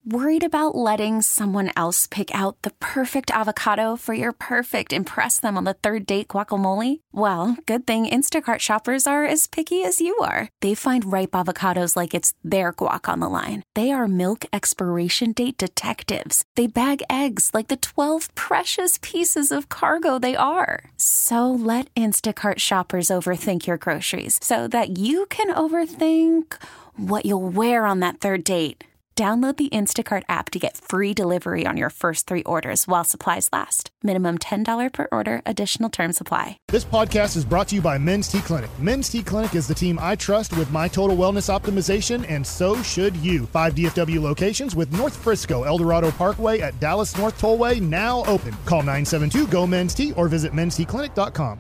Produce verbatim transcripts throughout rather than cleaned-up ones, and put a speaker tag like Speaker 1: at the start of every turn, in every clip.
Speaker 1: Worried about letting someone else pick out the perfect avocado for your perfect impress them on the third date guacamole? Well, good thing Instacart shoppers are as picky as you are. They find ripe avocados like it's their guac on the line. They are milk expiration date detectives. They bag eggs like the twelve precious pieces of cargo they are. So let Instacart shoppers overthink your groceries so that you can overthink what you'll wear on that third date. Download the Instacart app to get free delivery on your first three orders while supplies last. Minimum ten dollars per order. Additional terms apply.
Speaker 2: This podcast is brought to you by Men's T Clinic. Men's T Clinic is the team I trust with my total wellness optimization, and so should you. Five D F W locations with North Frisco, El Dorado Parkway at Dallas North Tollway now open. Call nine seven two, G O, Men's T or visit mens t clinic dot com.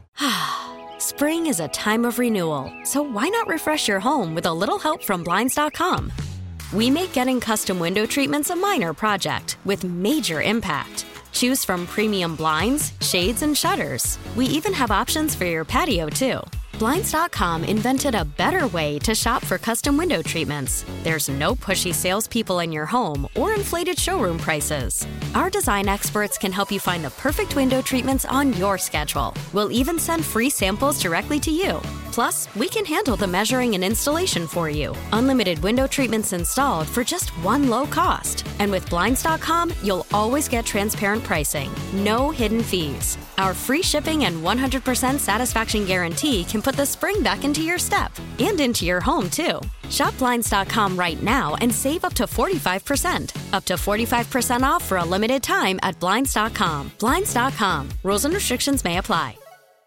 Speaker 3: Spring is a time of renewal, so why not refresh your home with a little help from Blinds dot com? We make getting custom window treatments a minor project with major impact. Choose from premium blinds, shades, and shutters. We even have options for your patio, too. Blinds dot com invented a better way to shop for custom window treatments. There's no pushy salespeople in your home or inflated showroom prices. Our design experts can help you find the perfect window treatments on your schedule. We'll even send free samples directly to you. Plus, we can handle the measuring and installation for you. Unlimited window treatments installed for just one low cost. And with Blinds dot com, you'll always get transparent pricing. No hidden fees. Our free shipping and one hundred percent satisfaction guarantee can put the spring back into your step and into your home, too. Shop Blinds dot com right now and save up to forty-five percent. Up to forty-five percent off for a limited time at Blinds dot com. Blinds dot com. Rules and restrictions may apply.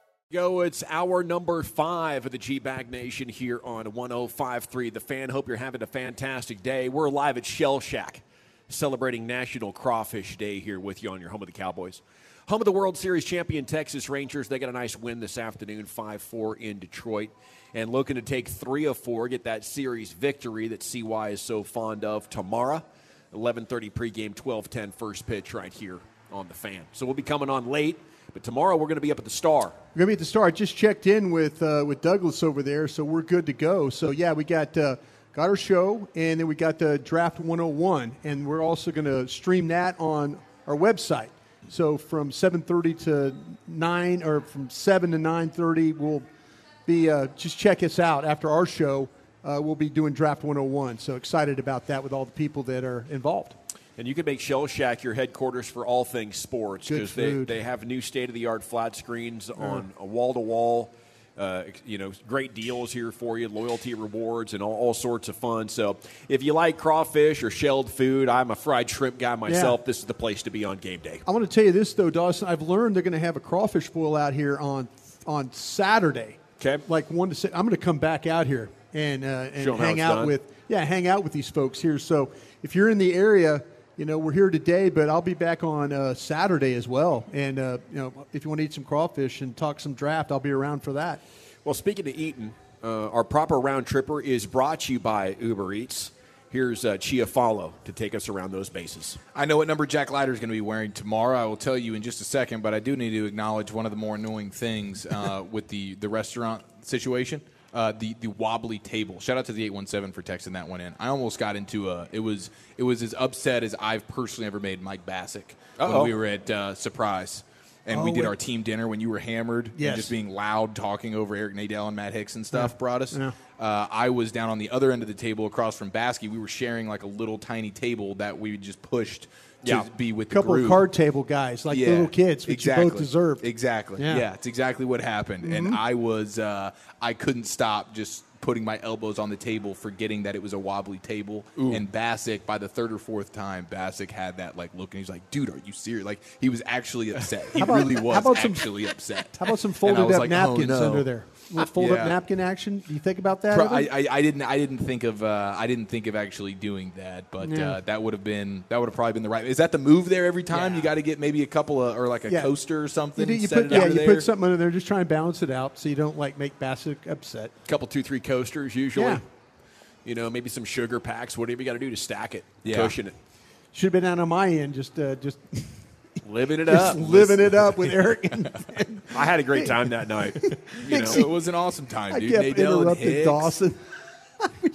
Speaker 4: Go, it's hour number five of the G-Bag Nation here on one oh five point three The Fan. Hope you're having a fantastic day. We're live at Shell Shack celebrating National Crawfish Day here with you on your home of the Cowboys. Home of the World Series champion Texas Rangers. They got a nice win this afternoon, five four in Detroit. And looking to take three of four, get that series victory that C Y is so fond of tomorrow. eleven thirty pregame, twelve ten first pitch right here on The Fan. So we'll be coming on late. But tomorrow we're going to be up at the Star.
Speaker 5: We're going to be at the Star. I just checked in with uh, with Douglas over there, so we're good to go. So, yeah, we got uh, got our show, and then we got the Draft one oh one, and we're also going to stream that on our website. So from seven thirty to nine, or from seven to nine thirty, we'll be uh, just check us out after our show. Uh, we'll be doing Draft one oh one. So excited about that with all the people that are involved.
Speaker 4: And you can make Shell Shack your headquarters for all things sports because they, they have new state-of-the-art flat screens yeah. on a wall-to-wall. Uh, you know, great deals here for you, loyalty rewards, and all, all sorts of fun. So if you like crawfish or shelled food, I'm a fried shrimp guy myself. Yeah. This is the place to be on game day.
Speaker 5: I want to tell you this, though, Dawson. I've learned they're going to have a crawfish boil out here on on Saturday.
Speaker 4: Okay.
Speaker 5: Like one to six. I'm going to come back out here and, uh, and hang out
Speaker 4: done.
Speaker 5: with yeah, hang out with these folks here. So if you're in the area, you know, we're here today, but I'll be back on uh, Saturday as well. And, uh, you know, if you want to eat some crawfish and talk some draft, I'll be around for that.
Speaker 4: Well, speaking of eating, uh, our proper round tripper is brought to you by Uber Eats. Here's uh, Chia Follow to take us around those bases.
Speaker 6: I know what number Jack Leiter is going to be wearing tomorrow. I will tell you in just a second, but I do need to acknowledge one of the more annoying things uh, with the, the restaurant situation. Uh, the the wobbly table. Shout out to the eight one seven for texting that one in. I almost got into a. It was it was as upset as I've personally ever made Mike Bassick
Speaker 4: Uh-oh.
Speaker 6: when we were at uh, Surprise, and
Speaker 5: oh,
Speaker 6: we did
Speaker 5: wait.
Speaker 6: our team dinner when you were hammered
Speaker 5: yes.
Speaker 6: and just being loud, talking over Eric Nadel and Matt Hicks and stuff.
Speaker 5: Yeah.
Speaker 6: Brought us.
Speaker 5: Yeah.
Speaker 6: Uh, I was down on the other end of the table across from Baskey. We were sharing like a little tiny table that we just pushed. To
Speaker 4: yeah.
Speaker 6: be with
Speaker 5: a couple
Speaker 6: the group.
Speaker 5: of card table guys, like
Speaker 6: yeah,
Speaker 5: little kids, which
Speaker 6: exactly.
Speaker 5: you both deserved.
Speaker 6: Exactly.
Speaker 5: Yeah,
Speaker 6: yeah it's exactly what happened.
Speaker 5: Mm-hmm.
Speaker 6: And I was, uh, I couldn't stop just putting my elbows on the table, forgetting that it was a wobbly table.
Speaker 4: Ooh.
Speaker 6: And Bassick, by the third or fourth time, Bassick had that like look, and he's like, "Dude, are you serious?" Like he was actually upset. He
Speaker 5: about,
Speaker 6: really was
Speaker 5: how about
Speaker 6: actually
Speaker 5: some,
Speaker 6: upset.
Speaker 5: How about some folded up
Speaker 6: like,
Speaker 5: napkins
Speaker 6: oh, no.
Speaker 5: under there? A little fold
Speaker 6: yeah.
Speaker 5: up napkin action. Do you think about that?
Speaker 6: Pro- I, I, I didn't. I didn't think of. Uh, I didn't think of actually doing that. But
Speaker 5: Yeah.
Speaker 6: uh, that would have been. That would have probably been the right. Is that the move there every time?
Speaker 5: Yeah.
Speaker 6: You got to get maybe a couple of or like a
Speaker 5: Yeah.
Speaker 6: coaster or
Speaker 5: You,
Speaker 6: something.
Speaker 5: do- you
Speaker 6: set
Speaker 5: put
Speaker 6: it
Speaker 5: yeah,
Speaker 6: under
Speaker 5: you
Speaker 6: there.
Speaker 5: put something under there. Just try and balance it out so you don't like make Bassick upset.
Speaker 4: couple, two, three coasters usually.
Speaker 5: Yeah.
Speaker 4: You know, maybe some sugar packs, whatever you got to do to stack it,
Speaker 6: Yeah.
Speaker 4: cushion it.
Speaker 5: Should have been out on my end, just uh, just
Speaker 4: Living it
Speaker 5: just
Speaker 4: up.
Speaker 5: living it up with Eric. And,
Speaker 4: I had a great time that night. You know,
Speaker 6: It was an awesome time,
Speaker 5: I
Speaker 6: dude.
Speaker 5: kept
Speaker 6: Nadell and
Speaker 5: interrupting
Speaker 6: Hicks.
Speaker 5: Dawson. I was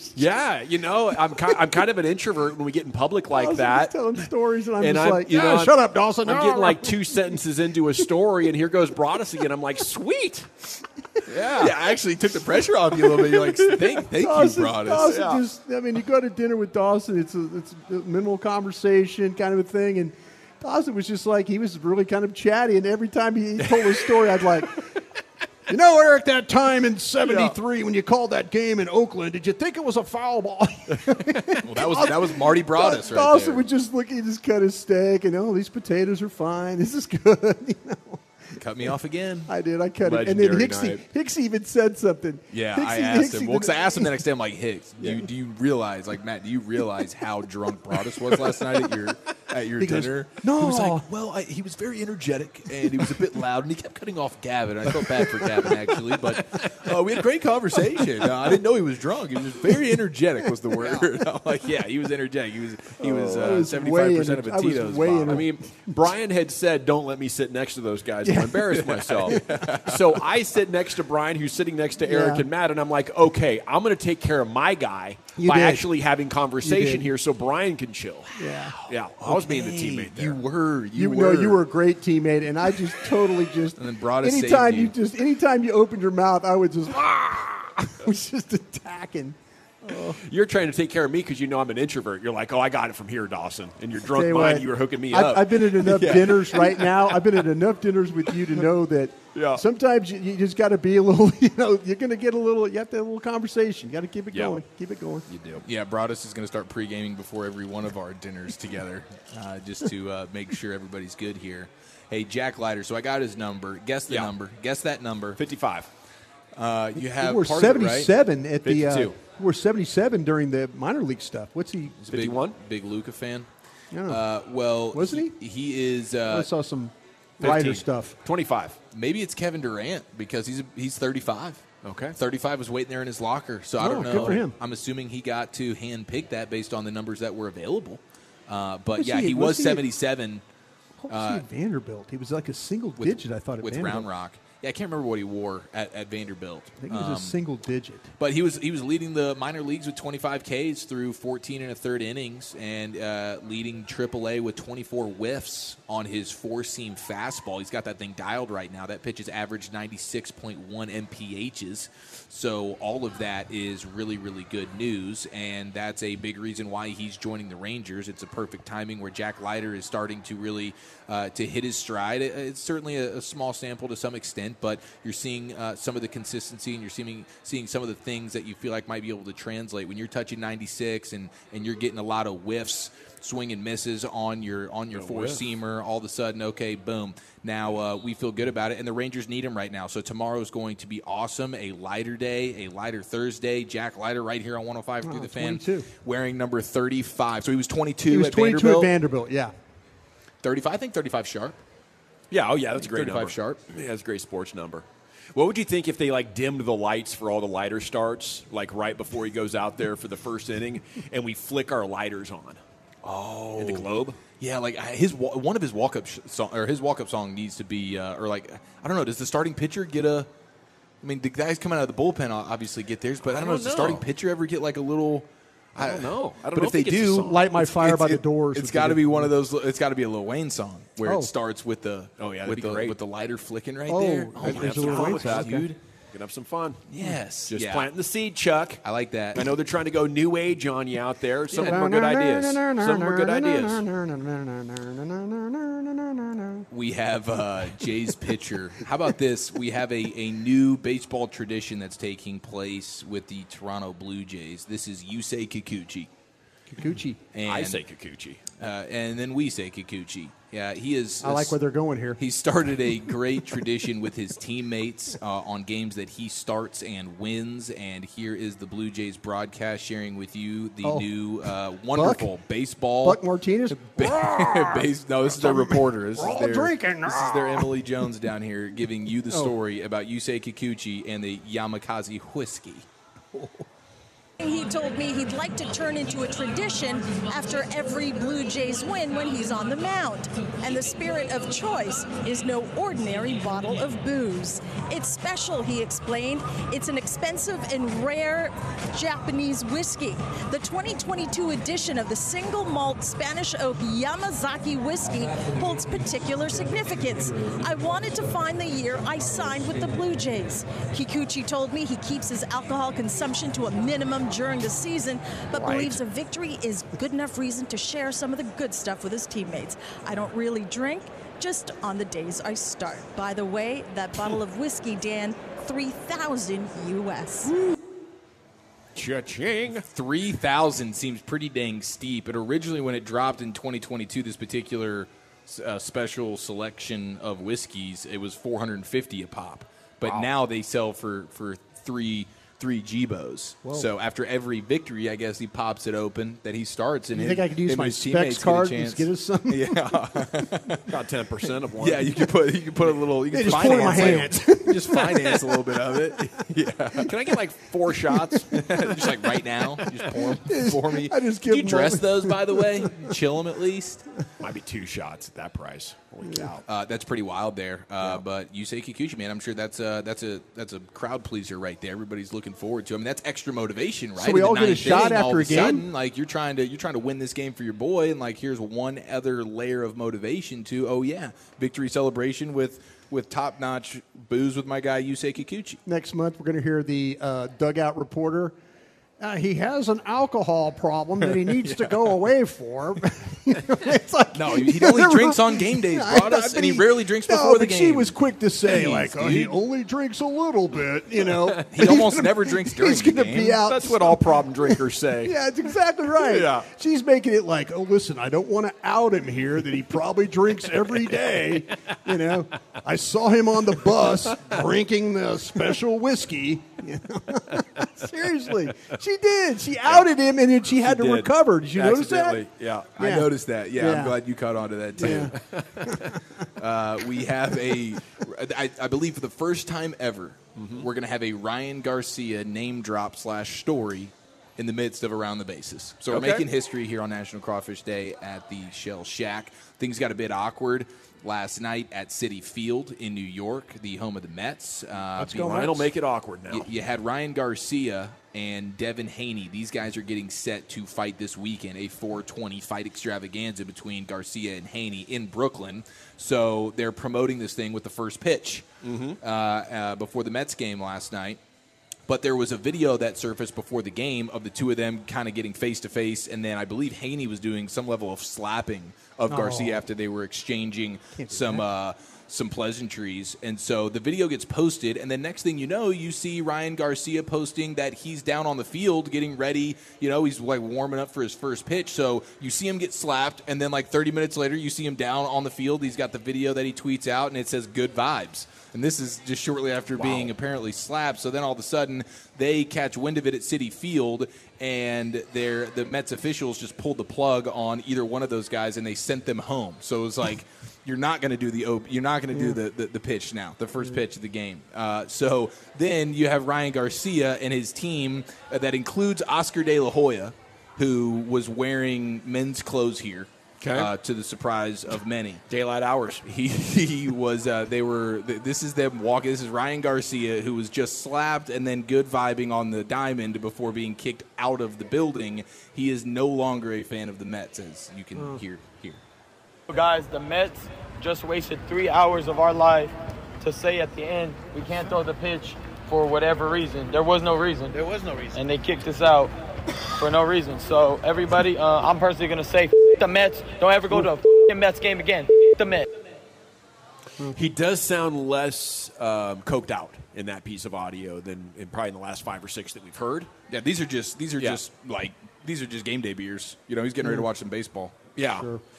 Speaker 4: Yeah, you know, I'm kind, I'm kind of an introvert when we get in public like
Speaker 5: Dawson's
Speaker 4: that.
Speaker 5: just telling stories, and I'm
Speaker 4: and
Speaker 5: just
Speaker 4: I'm,
Speaker 5: like,
Speaker 4: you
Speaker 5: yeah,
Speaker 4: know,
Speaker 5: shut up, Dawson.
Speaker 4: I'm
Speaker 5: No.
Speaker 4: getting like two sentences into a story, and here goes Broadus again. I'm like, sweet. Yeah.
Speaker 6: Yeah, I actually took the pressure off you a little bit. You're like, thank, thank
Speaker 5: Dawson,
Speaker 6: you, Broadus.
Speaker 5: Dawson
Speaker 6: Yeah.
Speaker 5: just, I mean, you go to dinner with Dawson, it's a, it's a minimal conversation kind of a thing, and Dawson was just like, he was really kind of chatty, and every time he told a story, I'd like, you know, Eric, that time in seventy-three yeah. when you called that game in Oakland, did you think it was a foul ball?
Speaker 6: Well, that was that was Marty Broadus right
Speaker 5: Dawson
Speaker 6: there.
Speaker 5: would just look, he just cut his steak, and, oh, these potatoes are fine. This is good, you know.
Speaker 6: Cut me off again.
Speaker 5: I did. I cut
Speaker 4: Legendary
Speaker 5: it. And then Hicksy,
Speaker 4: night.
Speaker 5: Hicksy even said something.
Speaker 6: Yeah,
Speaker 5: Hicksy,
Speaker 6: I asked
Speaker 5: Hicksy
Speaker 6: him. Well, because I asked him the
Speaker 5: the
Speaker 6: next day, I'm like, Hicks, do, you, do you realize, like, Matt, do you realize how drunk Broadus was last night at your at your
Speaker 5: He goes,
Speaker 6: dinner?
Speaker 5: "No."
Speaker 6: He was like, well, I, he was very energetic, and he was a bit loud, and he kept cutting off Gavin. I felt bad for Gavin, actually, but uh, we had a great conversation. Uh, I didn't know he was drunk. He was just very energetic was the word. I'm like, yeah, he was energetic. He was he was
Speaker 5: I
Speaker 6: uh,
Speaker 5: was
Speaker 6: seventy-five percent of
Speaker 5: way
Speaker 6: a
Speaker 5: ener- I was
Speaker 6: Tito's
Speaker 5: way
Speaker 6: bomb.
Speaker 5: ener-
Speaker 4: I mean, Brian had said, don't let me sit next to those guys. I'll embarrass myself. So I sit next to Brian, who's sitting next to Eric
Speaker 5: Yeah.
Speaker 4: and Matt, and I'm like, okay, I'm going to take care of my guy
Speaker 5: You
Speaker 4: by
Speaker 5: did.
Speaker 4: actually having conversation
Speaker 5: did.
Speaker 4: here so Brian can chill.
Speaker 5: Yeah.
Speaker 4: Yeah, I was being the
Speaker 6: Hey,
Speaker 4: teammate there.
Speaker 6: You were. You,
Speaker 5: You,
Speaker 6: were.
Speaker 5: know, you were a great teammate, and I just totally just.
Speaker 6: And then Broadus saved
Speaker 5: anytime
Speaker 6: you.
Speaker 5: you just, anytime you opened your mouth, I would just. I was just attacking.
Speaker 4: You're trying to take care of me because you know I'm an introvert. You're like, oh, I got it from here, Dawson. And your drunk
Speaker 5: Tell you
Speaker 4: mind,
Speaker 5: what,
Speaker 4: you were hooking me
Speaker 5: I've,
Speaker 4: up.
Speaker 5: I've been at enough dinners right now. I've been at enough dinners with you to know that
Speaker 4: Yeah.
Speaker 5: sometimes you, you just got to be a little. You know, you're going to get a little. You have to have a little conversation. You got to keep it
Speaker 4: Yeah.
Speaker 5: going. Keep it going.
Speaker 4: You do.
Speaker 6: Yeah, Broadus is going to start pre-gaming before every one of our dinners together, uh, just to uh, make sure everybody's good here. Hey, Jack Leiter. So I got his number. Guess the
Speaker 4: Yeah.
Speaker 6: number. Guess that number.
Speaker 4: fifty-five.
Speaker 6: Uh, you have
Speaker 5: We were
Speaker 6: part of it, right?
Speaker 5: seventy-seven at the. Uh,
Speaker 4: fifty-two.
Speaker 5: we were seventy-seven during the minor league stuff. What's he?
Speaker 6: He's a big,
Speaker 4: fifty-one?
Speaker 6: big Luca fan.
Speaker 5: Yeah.
Speaker 6: Uh, well,
Speaker 5: Wasn't
Speaker 6: he? He is.
Speaker 5: I
Speaker 6: Uh,
Speaker 5: saw some
Speaker 4: fifteen.
Speaker 5: writer stuff.
Speaker 4: twenty-five.
Speaker 6: maybe it's Kevin Durant because he's he's thirty-five.
Speaker 4: Okay.
Speaker 6: thirty-five was waiting there in his locker. So I
Speaker 5: Oh,
Speaker 6: don't know.
Speaker 5: good for him.
Speaker 6: I'm assuming he got to hand pick that based on the numbers that were available. Uh, but
Speaker 5: Was
Speaker 6: yeah,
Speaker 5: he-
Speaker 6: he,
Speaker 5: was
Speaker 6: was
Speaker 5: he-
Speaker 6: seventy-seven.
Speaker 5: What was he at Vanderbilt? He was like a single
Speaker 6: with,
Speaker 5: digit, I thought, at
Speaker 6: with
Speaker 5: Vanderbilt.
Speaker 6: Round Rock. Yeah, I can't remember what he wore at, at Vanderbilt.
Speaker 5: I think he was
Speaker 6: Um,
Speaker 5: a single digit.
Speaker 6: But he was he was leading the minor leagues with twenty-five Ks through fourteen and a third innings, and uh, leading triple A with twenty-four whiffs on his four-seam fastball. He's got that thing dialed right now. That pitch has averaged ninety-six point one M P Hs. So all of that is really, really good news, and that's a big reason why he's joining the Rangers. It's a perfect timing where Jack Leiter is starting to really uh, to hit his stride. It- It's certainly a, a small sample to some extent, but you're seeing uh, some of the consistency, and you're seeing seeing some of the things that you feel like might be able to translate when you're touching ninety-six and, and you're getting a lot of whiffs, swing and misses on your on your four seamer. All of a sudden, okay, boom. Now uh, we feel good about it, and the Rangers need him right now. So tomorrow is going to be awesome. A lighter day, a lighter Thursday. Jack Leiter right here on one oh five through
Speaker 5: Oh,
Speaker 6: the fan,
Speaker 5: twenty-two.
Speaker 6: wearing number thirty-five. So he was twenty-two
Speaker 5: He was
Speaker 6: at
Speaker 5: twenty-two
Speaker 6: Vanderbilt.
Speaker 5: at Vanderbilt, yeah.
Speaker 6: thirty-five. I think thirty-five sharp.
Speaker 4: Yeah, oh yeah, that's a great
Speaker 6: thirty-five
Speaker 4: number.
Speaker 6: sharp.
Speaker 4: Yeah, that's a great sports number. What would you think if they like dimmed the lights for all the lighter starts, like right before he goes out there for the first inning, and we flick our lighters on?
Speaker 6: Oh,
Speaker 4: In the Globe?
Speaker 6: Yeah, like I- his wa- one of his walk up sh- song or his walk up song needs to be uh, or like I don't know. Does the starting pitcher get a? I mean, the guys coming out of the bullpen obviously get theirs, but I don't, know.
Speaker 4: don't
Speaker 6: Does the
Speaker 4: know.
Speaker 6: starting pitcher ever get like a little?
Speaker 4: I don't know. I don't
Speaker 6: but
Speaker 4: know
Speaker 6: if they
Speaker 4: he gets a
Speaker 6: do,
Speaker 4: song.
Speaker 5: Light My Fire by the
Speaker 6: it-
Speaker 5: Doors.
Speaker 6: It's
Speaker 5: would
Speaker 6: got to
Speaker 5: good.
Speaker 6: be one of those. It's got to be a Lil Wayne song where
Speaker 5: Oh.
Speaker 6: it starts with the
Speaker 4: Oh, yeah, that'd
Speaker 6: with
Speaker 4: be
Speaker 6: the
Speaker 4: great.
Speaker 6: with the lighter flicking right
Speaker 5: Oh,
Speaker 6: there.
Speaker 5: there's
Speaker 6: Oh,
Speaker 5: a
Speaker 6: my
Speaker 5: Lil
Speaker 6: God,
Speaker 5: Wayne
Speaker 6: with
Speaker 5: song,
Speaker 6: that,
Speaker 5: okay.
Speaker 6: dude.
Speaker 4: Gonna have some fun.
Speaker 6: Yes,
Speaker 4: Just
Speaker 6: yeah.
Speaker 4: planting the seed, Chuck.
Speaker 6: I like that.
Speaker 4: I know they're trying to go new age on you out there. Some of them are good ideas. Some of them are good ideas.
Speaker 6: We have uh, Jay's pitcher. How about this? We have a, a new baseball tradition that's taking place with the Toronto Blue Jays. This is Yusei Kikuchi.
Speaker 5: Kikuchi.
Speaker 6: And,
Speaker 4: I say Kikuchi.
Speaker 6: Uh, and then we say Kikuchi. Yeah, he is.
Speaker 5: I like where they're going here.
Speaker 6: He started a great tradition with his teammates uh, on games that he starts and wins. And here is the Blue Jays broadcast sharing with you the
Speaker 5: Oh.
Speaker 6: new uh, wonderful
Speaker 5: Buck?
Speaker 6: baseball.
Speaker 5: Buck Martinez.
Speaker 6: Base, no, this is their reporter. This
Speaker 5: We're
Speaker 6: is
Speaker 5: all
Speaker 6: their,
Speaker 5: drinking.
Speaker 6: This is their Emily Jones down here giving you the
Speaker 5: Oh.
Speaker 6: story about Yusei Kikuchi and the Yamakaze whiskey.
Speaker 7: He told me he'd like to turn into a tradition after every Blue Jays win when he's on the mound. And the spirit of choice is no ordinary bottle of booze. It's special, he explained. It's an expensive and rare Japanese whiskey. The twenty twenty-two edition of the single malt Spanish oak Yamazaki whiskey holds particular significance. I wanted to find the year I signed with the Blue Jays. Kikuchi told me he keeps his alcohol consumption to a minimum during the season, but right. believes a victory is good enough reason to share some of the good stuff with his teammates. I don't really drink, just on the days I start. By the way, that bottle of whiskey, Dan, three thousand U S.
Speaker 4: Cha-ching.
Speaker 6: three thousand seems pretty dang steep. But originally when it dropped in twenty twenty-two, this particular uh, special selection of whiskeys, it was four hundred fifty a pop. But wow. now they sell for, for three three G-Bos. Whoa. So after every victory, I guess he pops it open that he starts. And
Speaker 5: you
Speaker 6: him,
Speaker 5: think I could use my specs card and get us some?
Speaker 6: Yeah.
Speaker 4: Got ten percent of one.
Speaker 6: Yeah, you could put you could put a little, you
Speaker 5: can
Speaker 6: just
Speaker 5: finance my hands.
Speaker 6: Just finance a little bit of it. Yeah.
Speaker 4: Can I get like four shots?
Speaker 6: Just like right now? Just pour them for me.
Speaker 5: I just
Speaker 6: give
Speaker 5: Do you
Speaker 6: dress
Speaker 5: one.
Speaker 6: those, by the way? Chill them at least?
Speaker 4: Might be two shots at that price. Holy cow.
Speaker 6: Uh, that's pretty wild there. Uh, yeah. But you say Kikuchi, man, I'm sure that's a, that's a that's a crowd pleaser right there. Everybody's looking forward to it. I mean, that's extra motivation, right?
Speaker 5: So we
Speaker 6: In
Speaker 5: all
Speaker 6: the
Speaker 5: get a
Speaker 6: ninth
Speaker 5: shot
Speaker 6: inning,
Speaker 5: after
Speaker 6: all of
Speaker 5: a game?
Speaker 6: Sudden, like you're trying to you're trying to win this game for your boy, and like here's one other layer of motivation to, oh yeah, victory celebration with with top notch booze with my guy Yusei Kikuchi.
Speaker 5: Next month we're going to hear the uh, dugout reporter. Uh, he has an alcohol problem that he needs yeah. to go away for. You know, it's like,
Speaker 6: no, he only drinks on game days, Broadus, and he rarely drinks
Speaker 5: no,
Speaker 6: before the
Speaker 5: but
Speaker 6: game.
Speaker 5: She was quick to say,
Speaker 6: Jeez,
Speaker 5: like, oh,
Speaker 6: dude.
Speaker 5: he only drinks a little bit, you know.
Speaker 6: He almost
Speaker 5: gonna,
Speaker 6: never drinks during
Speaker 5: he's
Speaker 6: the
Speaker 5: gonna
Speaker 6: game.
Speaker 5: Be out.
Speaker 4: That's what all problem drinkers say.
Speaker 5: Yeah, it's exactly right.
Speaker 4: Yeah.
Speaker 5: She's making it like, oh, listen, I don't want to out him here that he probably drinks every day. You know, I saw him on the bus drinking the special whiskey. You know? Seriously, she did. She outed him, and then she had
Speaker 4: she
Speaker 5: to
Speaker 4: did.
Speaker 5: recover. Did you notice that?
Speaker 4: Yeah.
Speaker 6: yeah, I noticed that. Yeah,
Speaker 5: yeah.
Speaker 6: I'm glad you caught on to that too. Yeah. uh, we have a, I, I believe for the first time ever, mm-hmm. we're going to have a Ryan Garcia name drop slash story in the midst of Around the Bases. So we're
Speaker 4: okay.
Speaker 6: making history here on National Crawfish Day at the Shell Shack. Things got a bit awkward last night at Citi Field in New York, the home of the Mets. Uh,
Speaker 5: Let's go,
Speaker 4: Ryan will make it awkward now.
Speaker 6: You, you had Ryan Garcia and Devin Haney. These guys are getting set to fight this weekend, a four twenty fight extravaganza between Garcia and Haney in Brooklyn. So they're promoting this thing with the first pitch mm-hmm. uh, uh, before the Mets game last night. But there was a video that surfaced before the game of the two of them kind of getting face-to-face, and then I believe Haney was doing some level of slapping of oh. Garcia after they were exchanging some uh, some pleasantries. And so the video gets posted, and then next thing you know, you see Ryan Garcia posting that he's down on the field getting ready. You know, he's like warming up for his first pitch. So you see him get slapped, and then like thirty minutes later, you see him down on the field. He's got the video that he tweets out, and it says good vibes. And this is just shortly after wow. being apparently slapped. So then all of a sudden, they catch wind of it at Citi Field, and the Mets officials just pulled the plug on either one of those guys, and they sent them home. So it was like, you're not going to do the op- you're not going to yeah. do the, the, the pitch now, the first yeah. pitch of the game. Uh, so then you have Ryan Garcia and his team uh, that includes Oscar De La Hoya, who was wearing men's clothes here. Okay. Uh, to the surprise of many,
Speaker 4: daylight hours.
Speaker 6: He he was. Uh, they were. This is them walking. This is Ryan Garcia, who was just slapped and then good vibing on the diamond before being kicked out of the building. He is no longer a fan of the Mets, as you can oh. hear here.
Speaker 8: Guys, the Mets just wasted three hours of our life to say at the end we can't throw the pitch for whatever reason. There was no reason.
Speaker 9: There was no reason.
Speaker 8: And they kicked us out for no reason. So everybody, uh, I'm personally going to say, F- the Mets. Don't ever go to a f- Mets game again. F- the Mets.
Speaker 4: He does sound less um, coked out in that piece of audio than in probably in the last five or six that we've heard.
Speaker 6: Yeah, these are just these are
Speaker 4: yeah.
Speaker 6: just like these are just game day beers. You know, he's getting ready to watch some baseball.
Speaker 4: Yeah.
Speaker 5: Sure.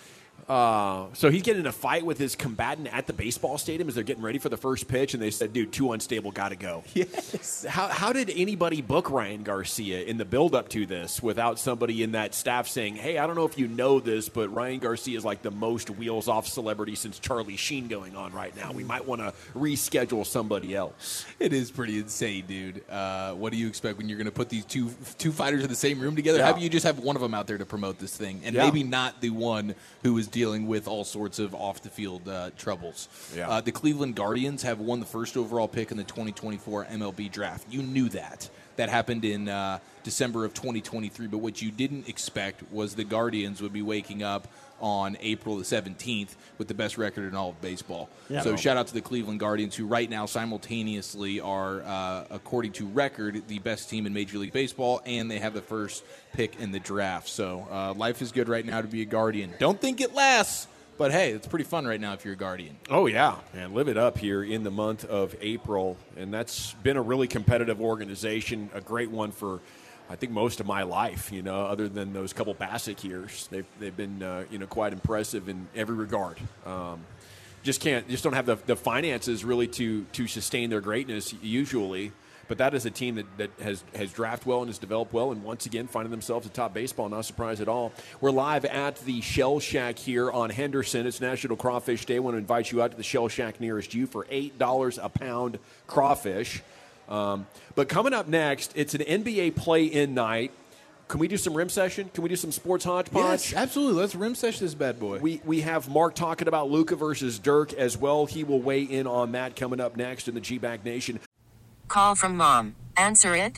Speaker 4: Uh, so he's getting in a fight with his combatant at the baseball stadium as they're getting ready for the first pitch, and they said, dude, too unstable, got to go.
Speaker 6: Yes.
Speaker 4: How, how did anybody book Ryan Garcia in the build-up to this without somebody in that staff saying, hey, I don't know if you know this, but Ryan Garcia is like the most wheels-off celebrity since Charlie Sheen going on right now. We might want to reschedule somebody else.
Speaker 6: It is pretty insane, dude. Uh, what do you expect when you're going to put these two two fighters in the same room together?
Speaker 4: Yeah.
Speaker 6: How about you just have one of them out there to promote this thing, and
Speaker 4: Yeah.
Speaker 6: maybe not the one who is dealing with all sorts of off-the-field uh, troubles.
Speaker 4: Yeah.
Speaker 6: Uh, the Cleveland Guardians have won the first overall pick in the twenty twenty-four M L B draft. You knew that. That happened in uh, December of twenty twenty-three, but what you didn't expect was the Guardians would be waking up on April the seventeenth with the best record in all of baseball.
Speaker 9: Yeah.
Speaker 6: So shout out to the Cleveland Guardians, who right now simultaneously are, uh, according to record, the best team in Major League Baseball, and they have the first pick in the draft. So uh, life is good right now to be a Guardian. Don't think it lasts, but hey, it's pretty fun right now if you're a Guardian.
Speaker 4: Oh, yeah, and live it up here in the month of April, and that's been a really competitive organization, a great one for, I think, most of my life, you know, other than those couple Bassick years. They've, they've been, uh, you know, quite impressive in every regard. Um, just can't, just don't have the, the finances really to, to sustain their greatness usually. But that is a team that, that has, has drafted well and has developed well, and once again finding themselves atop baseball. Not surprised at all. We're live at the Shell Shack here on Henderson. It's National Crawfish Day. I want to invite you out to the Shell Shack nearest you for eight dollars a pound crawfish. Um, but coming up next, it's an N B A play-in night. Can we do some rim session? Can we do some sports hodgepodge?
Speaker 6: Yes, absolutely. Let's rim session this bad boy.
Speaker 4: We we have Mark talking about Luka versus Dirk as well. He will weigh in on that coming up next in the G-Bag Nation.
Speaker 10: Call from mom. Answer it.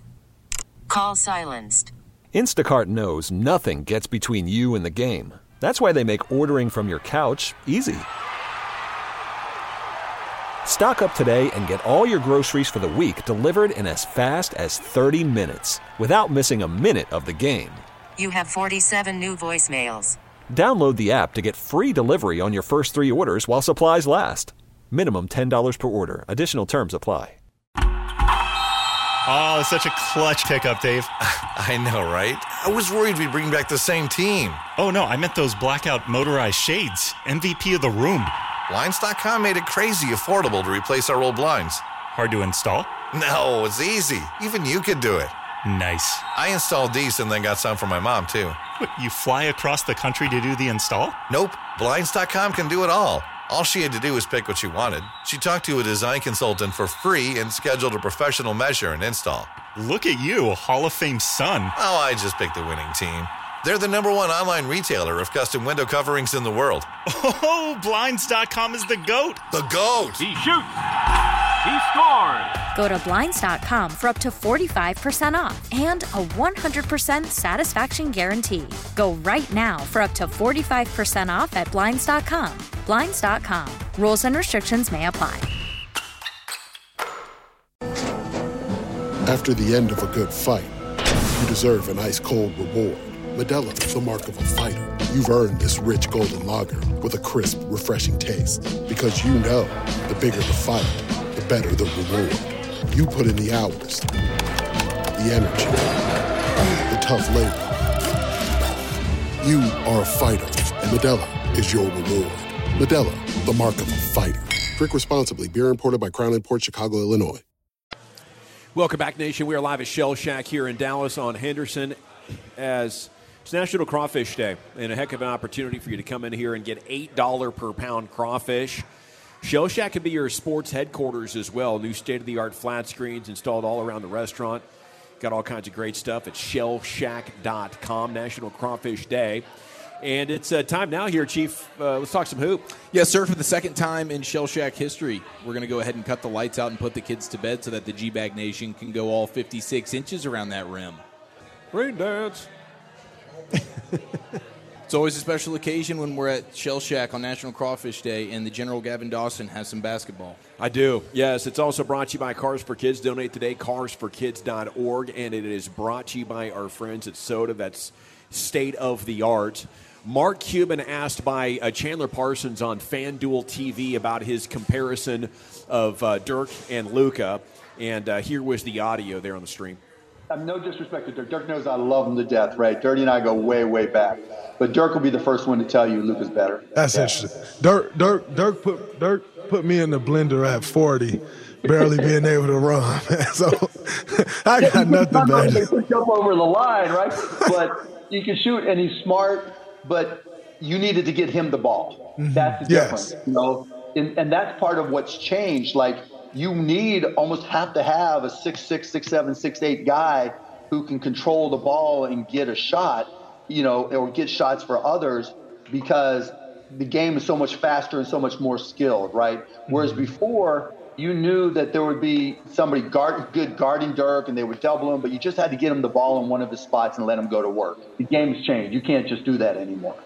Speaker 10: Call silenced.
Speaker 11: Instacart knows nothing gets between you and the game. That's why they make ordering from your couch easy. Stock up today and get all your groceries for the week delivered in as fast as thirty minutes without missing a minute of the game.
Speaker 10: You have forty-seven new voicemails.
Speaker 11: Download the app to get free delivery on your first three orders while supplies last. Minimum ten dollars per order. Additional terms apply.
Speaker 12: Oh, such a clutch pickup, Dave.
Speaker 13: I know, right? I was worried we'd bring back the same team.
Speaker 12: Oh, no, I meant those blackout motorized shades. M V P of the room.
Speaker 13: Blinds dot com made it crazy affordable to replace our old blinds.
Speaker 12: Hard to install?
Speaker 13: No, it's easy. Even you could do it.
Speaker 12: Nice.
Speaker 13: I installed these and then got some for my mom, too.
Speaker 12: What, you fly across the country to do the install?
Speaker 13: Nope. Blinds dot com can do it all. All she had to do was pick what she wanted. She talked to a design consultant for free and scheduled a professional measure and install.
Speaker 12: Look at you, a Hall of Fame son.
Speaker 13: Oh, I just picked the winning team. They're the number one online retailer of custom window coverings in the world.
Speaker 12: Oh, Blinds dot com is the GOAT.
Speaker 13: The GOAT!
Speaker 14: He shoots! He scores!
Speaker 3: Go to Blinds dot com for up to forty-five percent off and a one hundred percent satisfaction guarantee. Go right now for up to forty-five percent off at Blinds dot com. Blinds dot com. Rules and restrictions may apply.
Speaker 15: After the end of a good fight, you deserve an ice-cold reward. Modelo is the mark of a fighter. You've earned this rich golden lager with a crisp, refreshing taste. Because you know, the bigger the fight, the better the reward. You put in the hours, the energy, the tough labor. You are a fighter, and Modelo is your reward. Modelo, the mark of a fighter. Drink responsibly. Beer imported by Crown Imports, Chicago, Illinois.
Speaker 4: Welcome back, Nation. We are live at Shell Shack here in Dallas on Henderson as it's National Crawfish Day, and a heck of an opportunity for you to come in here and get eight dollars per pound crawfish. Shell Shack can be your sports headquarters as well. New state-of-the-art flat screens installed all around the restaurant. Got all kinds of great stuff at shell shack dot com, National Crawfish Day. And it's uh, time now here, Chief. Uh, let's talk some hoop.
Speaker 6: Yes, sir. For the second time in Shell Shack history, we're going to go ahead and cut the lights out and put the kids to bed so that the G-Bag Nation can go all fifty-six inches around that rim.
Speaker 4: Rain dance.
Speaker 6: It's always a special occasion when we're at Shell Shack on National Crawfish Day, and the General Gavin Dawson has some basketball.
Speaker 4: I do. Yes, it's also brought to you by Cars for Kids. Donate today, cars for kids dot org, and it is brought to you by our friends at Soda. That's state of the art. Mark Cuban asked by uh, Chandler Parsons on FanDuel T V about his comparison of uh, Dirk and Luka, and uh, here was the audio there on the stream.
Speaker 9: I'm no disrespect to Dirk. Dirk knows I love him to death, right? Dirty and I go way, way back. But Dirk will be the first one to tell you Luka's better.
Speaker 16: That's yeah. interesting. Dirk, Dirk, Dirk put Dirk put me in the blender at forty, barely being able to run. So I got yeah, nothing better.
Speaker 9: They put you up over the line, right? But you can shoot, and he's smart. But you needed to get him the ball. Mm-hmm. That's the difference, yes. you know. And, and that's part of what's changed. Like, you need almost have to have a six six, six seven, six eight guy who can control the ball and get a shot, you know, or get shots for others, because the game is so much faster and so much more skilled, right? Whereas before, you knew that there would be somebody guard, good guarding Dirk, and they would double him, but you just had to get him the ball in one of his spots and let him go to work. The game's changed. You can't just do that anymore.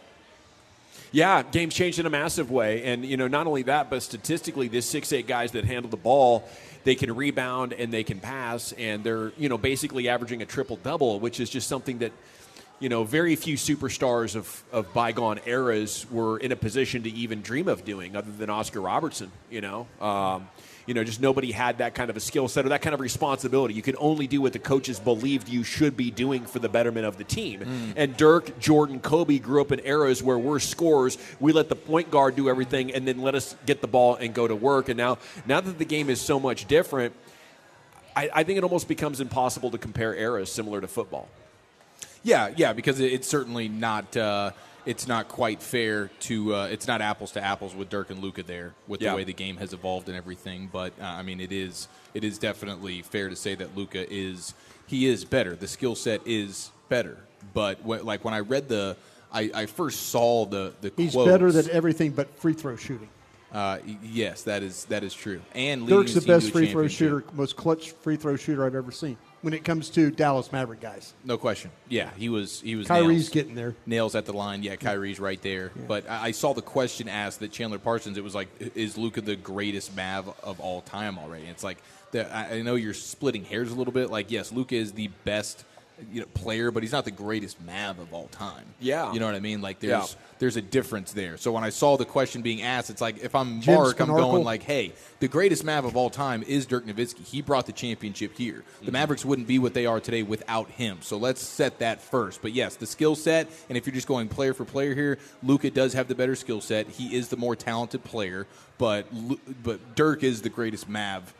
Speaker 4: Yeah, game's changed in a massive way. And, you know, not only that, but statistically, this six eight guys that handle the ball, they can rebound and they can pass, and they're, you know, basically averaging a triple-double, which is just something that, you know, very few superstars of, of bygone eras were in a position to even dream of doing, other than Oscar Robertson, you know. Um, you know, just nobody had that kind of a skill set or that kind of responsibility. You could only do what the coaches believed you should be doing for the betterment of the team. Mm. And Dirk, Jordan, Kobe grew up in eras where we're scorers. We let the point guard do everything and then let us get the ball and go to work. And now, now that the game is so much different, I, I think it almost becomes impossible to compare eras similar to football.
Speaker 6: Yeah, yeah, because it's certainly not uh, it's not quite fair to uh, it's not apples to apples with Dirk and Luka there with yeah. the way the game has evolved and everything. But uh, I mean, it is it is definitely fair to say that Luka is he is better. The skill set is better. But wh- like when I read the, I, I first saw the the
Speaker 5: he's
Speaker 6: quotes,
Speaker 5: better than everything but free throw shooting.
Speaker 6: Uh, yes, that is that is true. And
Speaker 5: Dirk's the best free throw shooter, most clutch free throw shooter I've ever seen when it comes to Dallas Maverick guys.
Speaker 6: No question. Yeah, he was he was
Speaker 5: Kyrie's
Speaker 6: nails,
Speaker 5: getting there.
Speaker 6: Nails at the line. Yeah, Kyrie's right there. Yeah. But I, I saw the question asked that Chandler Parsons. It was like, is Luka the greatest Mav of all time already? And it's like, the, I, I know you're splitting hairs a little bit. Like, yes, Luka is the best you know, player, but he's not the greatest Mav of all time.
Speaker 4: Yeah.
Speaker 6: You know what I mean? Like, there's yeah. there's a difference there. So when I saw the question being asked, it's like, if I'm
Speaker 5: Jim
Speaker 6: Mark,
Speaker 5: Spanarkel.
Speaker 6: I'm going like, hey, the greatest Mav of all time is Dirk Nowitzki. He brought the championship here. The mm-hmm. Mavericks wouldn't be what they are today without him. So let's set that first. But yes, the skill set, and if you're just going player for player here, Luka does have the better skill set. He is the more talented player, but but Dirk is the greatest Mav,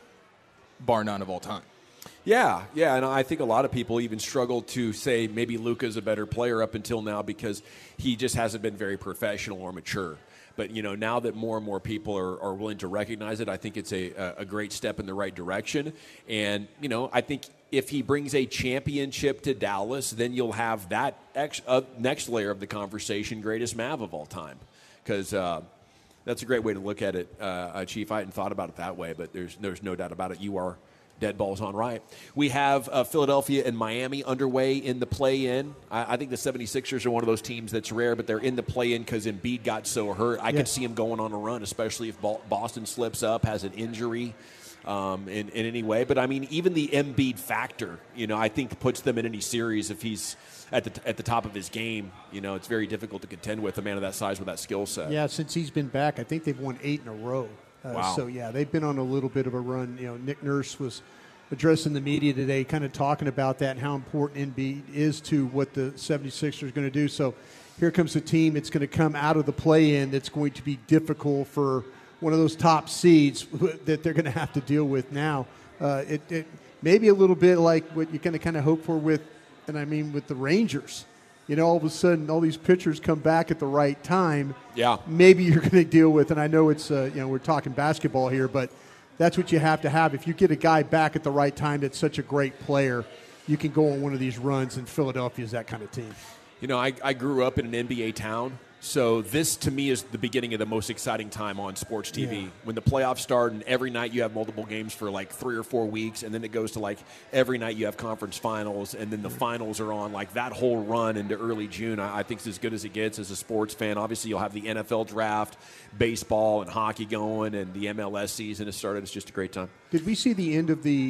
Speaker 6: bar none, of all time.
Speaker 4: Yeah, yeah, and I think a lot of people even struggle to say maybe Luka's a better player up until now because he just hasn't been very professional or mature. But, you know, now that more and more people are, are willing to recognize it, I think it's a, a great step in the right direction. And, you know, I think if he brings a championship to Dallas, then you'll have that ex, uh, next layer of the conversation, greatest Mav of all time. Because uh, that's a great way to look at it, uh, Chief. I hadn't thought about it that way, but there's there's no doubt about it. You are dead balls on right. We have uh, Philadelphia and Miami underway in the play-in. I, I think the seventy-sixers are one of those teams that's rare, but they're in the play-in because Embiid got so hurt. I yeah. could see him going on a run, especially if Boston slips up, has an injury um, in, in any way. But, I mean, even the Embiid factor, you know, I think puts them in any series if he's at the at the top of his game. You know, it's very difficult to contend with a man of that size with that skill set.
Speaker 5: Yeah, since he's been back, I think they've won eight in a row. Uh,
Speaker 4: wow.
Speaker 5: So, yeah, they've been on a little bit of a run. You know, Nick Nurse was addressing the media today, kind of talking about that and how important Embiid is to what the seventy-sixers are going to do. So here comes a team that's going to come out of the play-in that's going to be difficult for one of those top seeds that they're going to have to deal with now. Uh, it, it maybe a little bit like what you're going to kind of hope for with, and I mean with the Rangers. You know, all of a sudden, all these pitchers come back at the right time.
Speaker 4: Yeah.
Speaker 5: Maybe you're going to deal with, and I know it's, uh, you know, we're talking basketball here, but that's what you have to have. If you get a guy back at the right time that's such a great player, you can go on one of these runs, and Philadelphia is that kind of team.
Speaker 4: You know, I, I grew up in an N B A town, so this to me is the beginning of the most exciting time on sports T V.
Speaker 5: Yeah.
Speaker 4: When the playoffs start and every night you have multiple games for like three or four weeks, and then it goes to like every night you have conference finals, and then the finals are on. Like that whole run into early June, I, I think is as good as it gets as a sports fan. Obviously, you'll have the N F L draft, baseball and hockey going, and the M L S season has started. It's just a great time.
Speaker 5: Did we see the end of the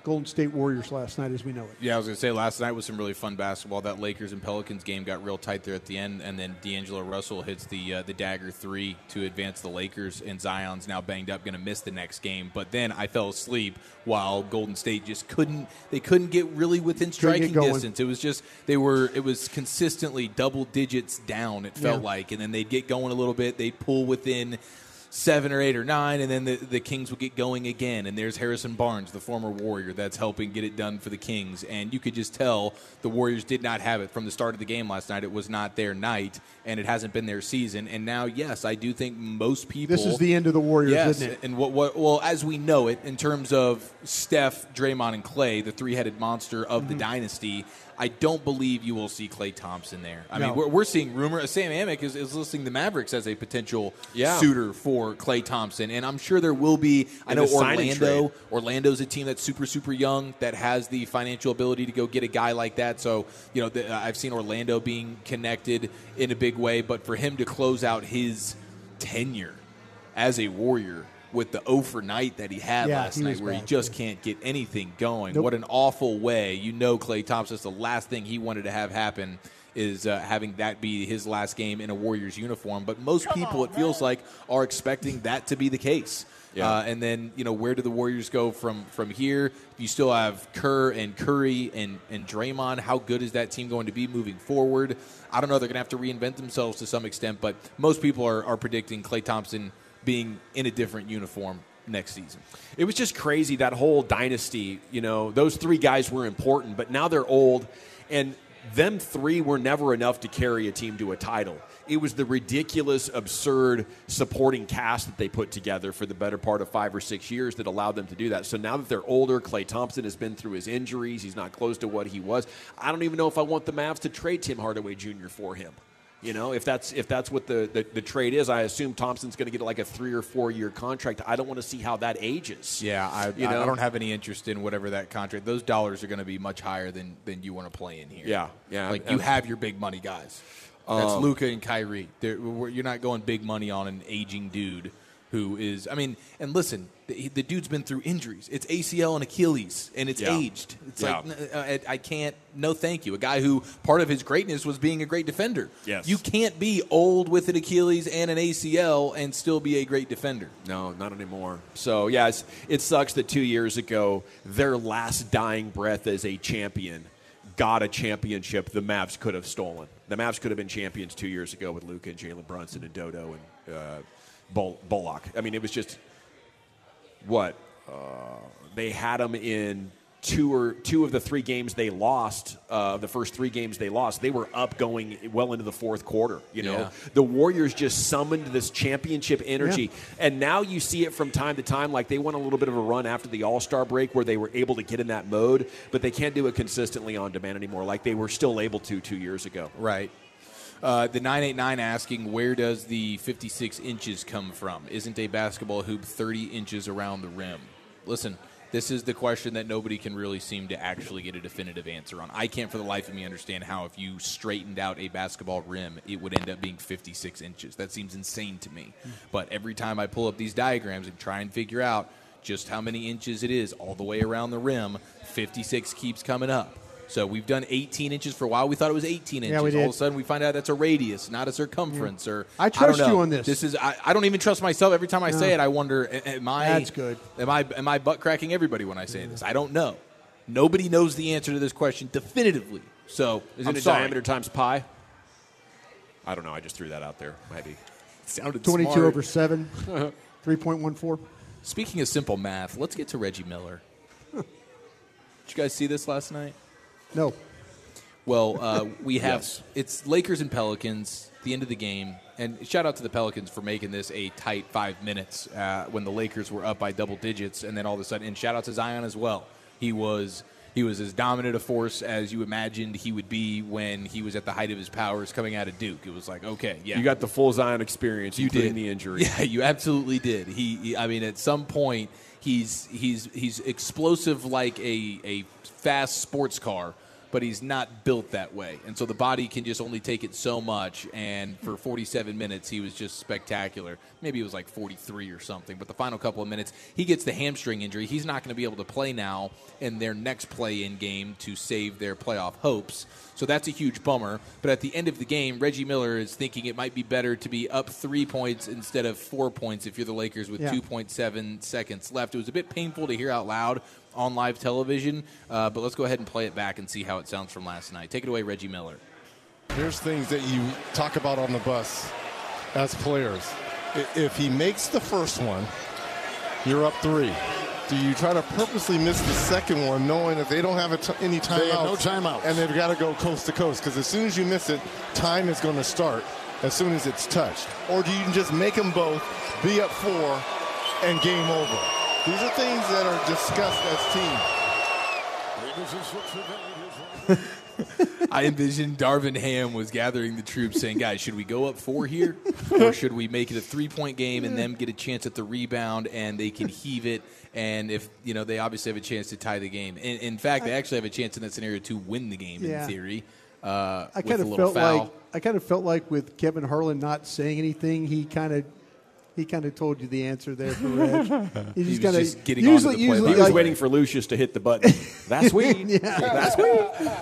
Speaker 5: Golden State Warriors last night as we know it.
Speaker 6: Yeah, I was going to say last night was some really fun basketball. That Lakers and Pelicans game got real tight there at the end, and then D'Angelo Russell hits the uh, the dagger three to advance the Lakers, and Zion's now banged up, going to miss the next game. But then I fell asleep while Golden State just couldn't they couldn't get really within striking distance. It was just they were it was consistently double digits down, it felt
Speaker 5: Yeah.
Speaker 6: like, and then they'd get going a little bit, they'd pull within seven or eight or nine, and then the, the Kings would get going again. And there's Harrison Barnes, the former Warrior, that's helping get it done for the Kings. And you could just tell the Warriors did not have it from the start of the game last night. It was not their night, and it hasn't been their season. And now, yes, I do think most people...
Speaker 5: This is the end of the Warriors,
Speaker 6: yes,
Speaker 5: isn't it?
Speaker 6: And what, what, well, as we know it, in terms of Steph, Draymond, and Klay, the three-headed monster of
Speaker 5: Mm-hmm.
Speaker 6: the dynasty, I don't believe you will see Klay Thompson there. I
Speaker 5: No.
Speaker 6: mean, we're, we're seeing rumor. Sam Amick is, is listing the Mavericks as a potential
Speaker 4: Yeah.
Speaker 6: suitor for Klay Thompson, and I'm sure there will be. I
Speaker 4: In
Speaker 6: know
Speaker 4: the sign and
Speaker 6: Orlando.
Speaker 4: trade.
Speaker 6: Orlando's a team that's super, super young that has the financial ability to go get a guy like that. So, you know, the, uh, I've seen Orlando being connected in a big way, but for him to close out his tenure as a Warrior with the oh for night that he had
Speaker 5: Yeah,
Speaker 6: last
Speaker 5: he
Speaker 6: night,
Speaker 5: was
Speaker 6: where he
Speaker 5: bad,
Speaker 6: just can't get anything going.
Speaker 5: Nope.
Speaker 6: What an awful way. You know, Klay Thompson's the last thing he wanted to have happen is uh, having that be his last game in a Warriors uniform. But most people, it feels like, are expecting that to be the case.
Speaker 4: Yeah.
Speaker 6: Uh, and then, you know, where do the Warriors go from, from here? You still have Kerr and Curry and, and Draymond. How good is that team going to be moving forward? I don't know. They're going to have to reinvent themselves to some extent, but most people are, are predicting Klay Thompson being in a different uniform next season.
Speaker 4: It was just crazy, that whole dynasty. You know, those three guys were important, but now they're old, and them three were never enough to carry a team to a title. It was the ridiculous, absurd supporting cast that they put together for the better part of five or six years that allowed them to do that. So now that they're older, Klay Thompson has been through his injuries. He's not close to what he was. I don't even know if I want the Mavs to trade Tim Hardaway Junior for him. You know, if that's if that's what the, the, the trade is, I assume Thompson's going to get like a three or four year contract. I don't want to see how that ages.
Speaker 6: Yeah, I,
Speaker 4: You know?
Speaker 6: I don't have any interest in whatever that contract. Those dollars are going to be much higher than, than you want to play in here.
Speaker 4: Yeah, yeah.
Speaker 6: Like,
Speaker 4: Um,
Speaker 6: you have your big money guys. That's
Speaker 4: Um,
Speaker 6: Luka and Kyrie. They're, we're- you're not going big money on an aging dude who is, I mean, and listen, the, the dude's been through injuries. It's A C L and Achilles, and it's
Speaker 4: Yeah.
Speaker 6: aged. It's
Speaker 4: Yeah.
Speaker 6: like, uh, I, I can't, no thank you. A guy who, part of his greatness was being a great defender.
Speaker 4: Yes.
Speaker 6: You can't be old with an Achilles and an A C L and still be a great defender.
Speaker 4: No, not anymore. So, yeah, it's, it sucks that two years ago, their last dying breath as a champion got a championship the Mavs could have stolen. The Mavs could have been champions two years ago with Luka and Jalen Brunson and Dodo and uh, Bull, Bullock. I mean, it was just, what? Uh, they had them in two or two of the three games they lost, uh, the first three games they lost, they were up going well into the fourth quarter. You know,
Speaker 6: Yeah.
Speaker 4: the Warriors just summoned this championship energy,
Speaker 5: Yeah.
Speaker 4: and now you see it from time to time. Like they went a little bit of a run after the All-Star break where they were able to get in that mode, but they can't do it consistently on demand anymore, like they were still able to two years ago.
Speaker 6: Right. Uh, the nine eight nine asking, where does the fifty-six inches come from? Isn't a basketball hoop thirty inches around the rim? Listen, this is the question that nobody can really seem to actually get a definitive answer on. I can't for the life of me understand how if you straightened out a basketball rim, it would end up being fifty-six inches. That seems insane to me. But every time I pull up these diagrams and try and figure out just how many inches it is all the way around the rim, fifty-six keeps coming up. So we've done eighteen inches for a while. We thought it was eighteen inches.
Speaker 5: Yeah, we did.
Speaker 6: All of a sudden, we find out that's a radius, not a circumference. Or
Speaker 5: I trust
Speaker 6: don't know.
Speaker 5: you on this.
Speaker 6: This is I, I don't even trust myself. Every time I
Speaker 5: No.
Speaker 6: say it, I wonder, a- am I?
Speaker 5: That's good.
Speaker 6: Am I? Am I butt cracking everybody when I say this? I don't know. Nobody knows the answer to this question definitively. So
Speaker 4: Is
Speaker 6: I'm
Speaker 4: it a
Speaker 6: sorry.
Speaker 4: diameter times pi? I don't know. I just threw that out there. Maybe.
Speaker 6: It sounded
Speaker 5: twenty-two
Speaker 6: smart.
Speaker 5: over seven, three point one four.
Speaker 6: Speaking of simple math, let's get to Reggie Miller. Did you guys see this last night?
Speaker 5: No.
Speaker 6: Well, uh, we have
Speaker 4: Yes.
Speaker 6: it's Lakers and Pelicans, the end of the game, and shout out to the Pelicans for making this a tight five minutes uh, when the Lakers were up by double digits, and then all of a sudden, and shout out to Zion as well. He was he was as dominant a force as you imagined he would be when he was at the height of his powers coming out of Duke. It was like, okay, yeah,
Speaker 4: You got the full Zion experience,
Speaker 6: you
Speaker 4: including
Speaker 6: did
Speaker 4: the injury.
Speaker 6: Yeah, you absolutely did. He, he, I mean, at some point, he's he's he's explosive like a a fast sports car. but he's not built that way. And so the body can just only take it so much. And for forty-seven minutes, he was just spectacular. Maybe it was like forty-three or something. But the final couple of minutes, he gets the hamstring injury. He's not going to be able to play now in their next play-in game to save their playoff hopes. So that's a huge bummer. But at the end of the game, Reggie Miller is thinking it might be better to be up three points instead of four points if you're the Lakers with yeah. two point seven seconds left. It was a bit painful to hear out loud on live television, uh, but let's go ahead and play it back and see how it sounds from last night. Take it away, Reggie Miller.
Speaker 17: There's things that you talk about on the bus as players. If he makes the first one, you're up three. Do you try to purposely miss the second one knowing that they don't have a t- any timeouts?
Speaker 18: They have no timeouts.
Speaker 17: And they've got to go coast to coast because as soon as you miss it, time is going to start as soon as it's touched. Or do you just make them both be up four and game over? These are things that are discussed as teams.
Speaker 6: I envisioned Darvin Ham was gathering the troops saying, guys, should we go up four here? Or should we make it a three-point game and them get a chance at the rebound and they can heave it? And if, you know, they obviously have a chance to tie the game. In, in fact, they actually have a chance in that scenario to win the game
Speaker 5: yeah.
Speaker 6: in theory. Uh,
Speaker 5: I kind of felt
Speaker 6: foul.
Speaker 5: like I kind of felt like with Kevin Harlan not saying anything, he kind of he kind of told you the answer there for Reg.
Speaker 6: He, he was
Speaker 5: kinda,
Speaker 6: just getting
Speaker 5: usually,
Speaker 6: onto the
Speaker 5: usually
Speaker 6: play.
Speaker 4: He was
Speaker 5: like,
Speaker 4: waiting for Lucius to hit the button. That's weed.
Speaker 5: yeah.
Speaker 4: That's weed.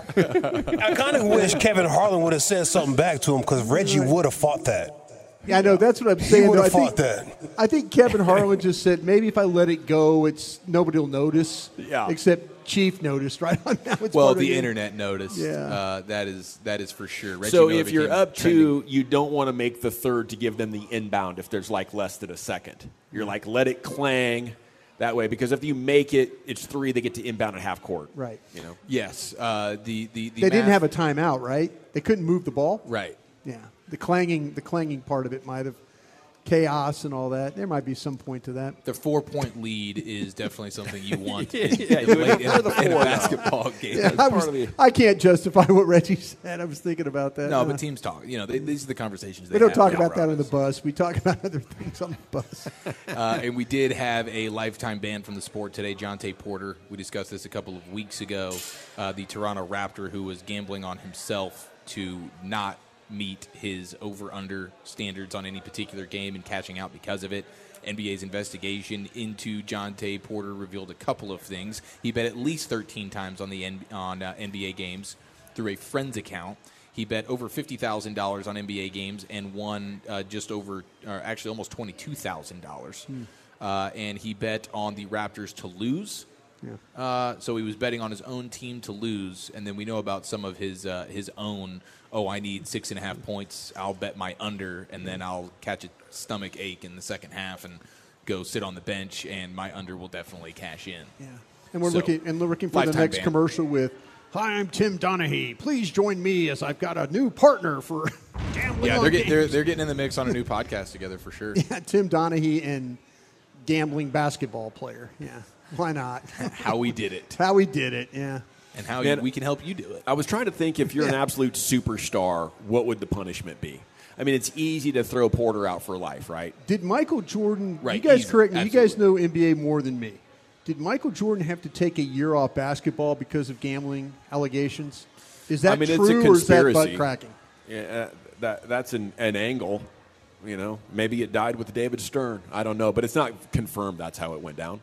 Speaker 18: I kind of wish Kevin Harlan would have said something back to him because Reggie would have fought that.
Speaker 5: Yeah, I know. That's what I'm saying.
Speaker 18: He would have
Speaker 5: I
Speaker 18: fought
Speaker 5: think,
Speaker 18: that.
Speaker 5: I think Kevin Harlan just said, maybe if I let it go, it's nobody will notice.
Speaker 4: Yeah.
Speaker 5: Except Chief noticed right on now. It's
Speaker 6: Well,
Speaker 5: part of
Speaker 6: the
Speaker 5: it.
Speaker 6: internet noticed.
Speaker 5: Yeah.
Speaker 6: Uh, that is that is for sure. Reggie
Speaker 4: So
Speaker 6: Miller
Speaker 4: if you're
Speaker 6: became
Speaker 4: up
Speaker 6: trending.
Speaker 4: two, you don't want to make the third to give them the inbound if there's like less than a second. You're like, let it clang that way, because if you make it, it's three, they get to inbound at half court.
Speaker 5: Right.
Speaker 4: You know.
Speaker 6: Yes. Uh, the, the, the
Speaker 5: They didn't
Speaker 6: math-
Speaker 5: have a timeout, right? They couldn't move the ball.
Speaker 6: Right.
Speaker 5: Yeah. The clanging, the clanging part of it might have chaos and all that. There might be some point to that.
Speaker 6: The four-point lead is definitely something you want in,
Speaker 4: Yeah,
Speaker 6: in,
Speaker 4: you would
Speaker 6: late in,
Speaker 4: prefer
Speaker 6: a,
Speaker 4: the
Speaker 6: in a
Speaker 4: four, though.
Speaker 6: basketball game.
Speaker 5: Yeah, I, was,
Speaker 4: the-
Speaker 5: I can't justify what Reggie said. I was thinking about that.
Speaker 6: No,
Speaker 5: Uh,
Speaker 6: but teams talk. You know, they, these are the conversations they
Speaker 5: we don't
Speaker 6: have
Speaker 5: talk
Speaker 6: with
Speaker 5: about that on
Speaker 6: Roberts.
Speaker 5: the bus. We talk about other things on the bus.
Speaker 6: Uh, and we did have a lifetime ban from the sport today. Jonte Porter, we discussed this a couple of weeks ago. Uh, the Toronto Raptor, who was gambling on himself to not meet his over-under standards on any particular game and cashing out because of it. N B A's investigation into Jonte Porter revealed a couple of things. He bet at least thirteen times on the N- on uh, N B A games through a friend's account. He bet over fifty thousand dollars on N B A games and won uh, just over, or actually almost twenty-two thousand dollars.
Speaker 5: Hmm.
Speaker 6: Uh, and he bet on the Raptors to lose.
Speaker 5: Yeah.
Speaker 6: Uh, so he was betting on his own team to lose, and then we know about some of his uh, his own. Oh, I need six and a half points. I'll bet my under, and then I'll catch a stomach ache in the second half and go sit on the bench, and my under will definitely cash in.
Speaker 5: Yeah. And we're
Speaker 6: So,
Speaker 5: looking and we're looking for the
Speaker 6: lifetime
Speaker 5: next
Speaker 6: ban.
Speaker 5: commercial with, "Hi, I'm Tim Donaghy. Please join me as I've got a new partner for gambling
Speaker 6: Yeah,
Speaker 5: on
Speaker 6: they're, get, they're
Speaker 5: games."
Speaker 6: they're getting in the mix on a new podcast together for sure.
Speaker 5: Yeah, Tim Donaghy and gambling basketball player. Yeah, why not?
Speaker 6: How we did it,
Speaker 5: How we did it. Yeah.
Speaker 6: and how
Speaker 4: Man,
Speaker 6: we can help you do it.
Speaker 4: I was trying to think, if you're an
Speaker 5: Yeah.
Speaker 4: absolute superstar, what would the punishment be? I mean, it's easy to throw Porter out for life, right?
Speaker 5: Did Michael Jordan?
Speaker 6: Right,
Speaker 5: You guys
Speaker 6: easy,
Speaker 5: correct me. You guys
Speaker 6: absolutely.
Speaker 5: know N B A more than me. Did Michael Jordan have to take a year off basketball because of gambling allegations? Is that
Speaker 4: I mean,
Speaker 5: true,
Speaker 4: it's a
Speaker 5: or is that
Speaker 4: conspiracy.
Speaker 5: butt cracking?
Speaker 4: Yeah, uh, that that's an, an angle. You know, maybe it died with David Stern. I don't know, but it's not confirmed that's how it went down.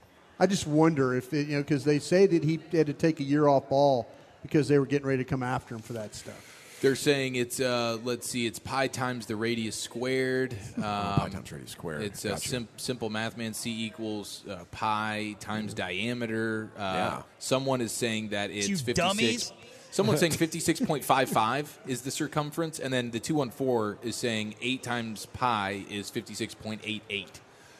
Speaker 5: I just wonder if it, you know, because they say that he had to take a year off ball because they were getting ready to come after him for that stuff.
Speaker 6: They're saying it's uh, let's see, it's pi times the radius squared. Um,
Speaker 4: pi times radius squared.
Speaker 6: It's a
Speaker 4: Gotcha.
Speaker 6: sim- simple math, man. C equals uh, pi times diameter. Uh,
Speaker 4: Yeah.
Speaker 6: Someone is saying that it's
Speaker 19: You
Speaker 6: fifty-six.
Speaker 19: dummies.
Speaker 6: Someone's saying fifty-six point five five is the circumference, and then the two one four is saying eight times pi is fifty-six point eight eight.